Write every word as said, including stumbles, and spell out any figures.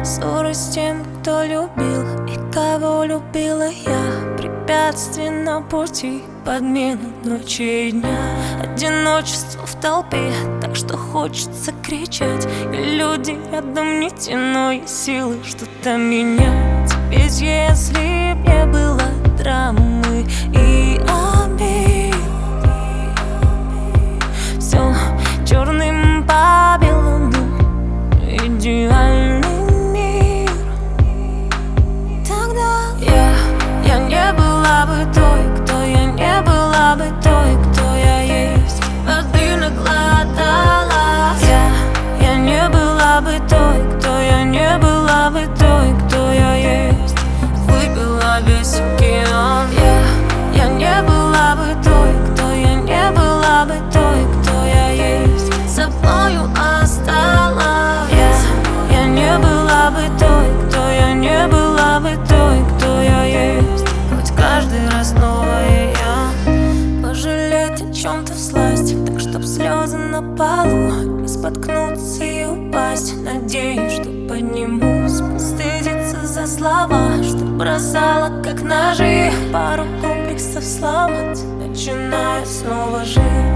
ссоры с тем, кто любил и кого любила я. Препятствия на пути, подмену ночи и дня. Одиночество в толпе, так что хочется кричать. И люди рядом не те, но есть силы что-то менять. Ведь если б не было драмы и обид, все черным по белому, идеальный мир, тогда я, я не была бы той, кто я не была бы той, кто я есть. Воды наглоталась. Я, я не была бы той, кто я не была бы той, кто я есть. Выпила весь океан. Я, я не была бы той, кто я не была бы той, кто я есть. Со мною осталась. Я, я не была бы той, кто я не была бы той, кто я есть. Хоть каждый раз новая я. Пожалеть о чем-то всласть, так чтоб слезы на полу не споткнуться и упасть. Надеюсь, что поднимусь, постыдиться за слова, что бросала как ножи. Пару комплексов сломать, начинаю снова жить.